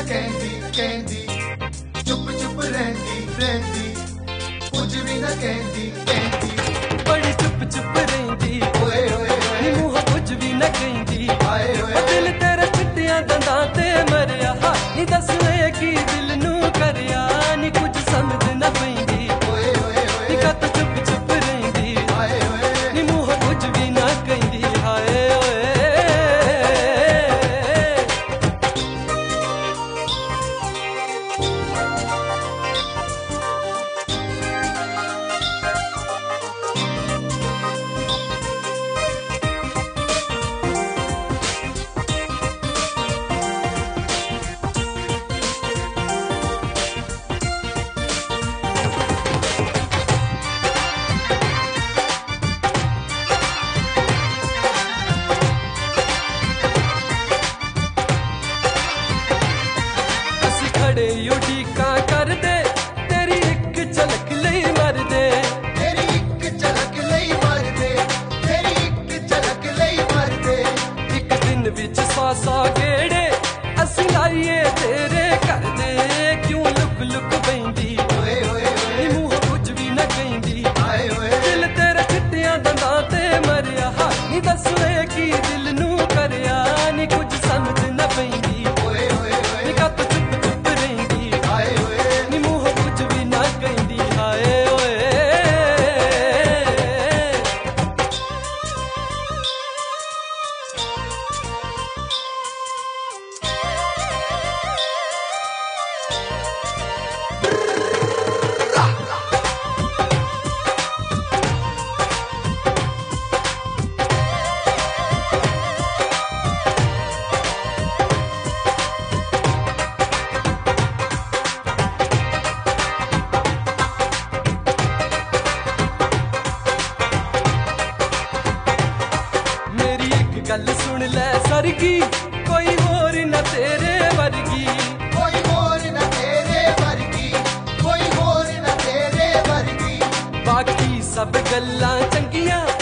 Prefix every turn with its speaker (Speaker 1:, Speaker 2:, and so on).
Speaker 1: कहती कहती चुप चुप रहती रहती कुछ भी न कहती कहती
Speaker 2: बड़ी चुप चुप रहती
Speaker 1: ओए ओए ओए
Speaker 2: मुँह कुछ भी न कहती
Speaker 1: आए ओए
Speaker 2: दिल तेरा चिट्टियां दंदां ते मरिया नी दस की दिल नू करिया नी कुछ समझ न पैंदी
Speaker 1: ओए ओए
Speaker 2: नी
Speaker 1: ओए
Speaker 2: कत चुप चुप रहती
Speaker 1: आए ओए
Speaker 2: नी मुँह कुछ भी न कहती हाय ओए खड़े उड़ीका कर दे तेरी एक झलक लई मर दे
Speaker 1: तेरी एक झलक लई मार दे तेरी एक झलक लई मार दे
Speaker 2: एक दिन विच सासा गेड़े असी लाइए तेरे कर दे क्यों लुक लुक बैंदी
Speaker 1: ओए ओए ओए
Speaker 2: मुँह कुछ भी न कहती
Speaker 1: आए ओए
Speaker 2: दिल तेरा चिट्टियां दंदां ते मरिया नी दस की दिल नू करिया नी कुछ समझ न पैंदी
Speaker 1: ओए ओए ओए
Speaker 2: नी कत चुप चुप रहंदी
Speaker 1: आए ओए
Speaker 2: नी मुँह कुछ भी न कहती हाय ओए मेरी एक गल सुन ले सरगी कोई होर न तेरे वर्गी
Speaker 1: कोई और न तेरे वर्गी कोई और न तेरे वर्गी
Speaker 2: बाकी सब गल्लां चंगियां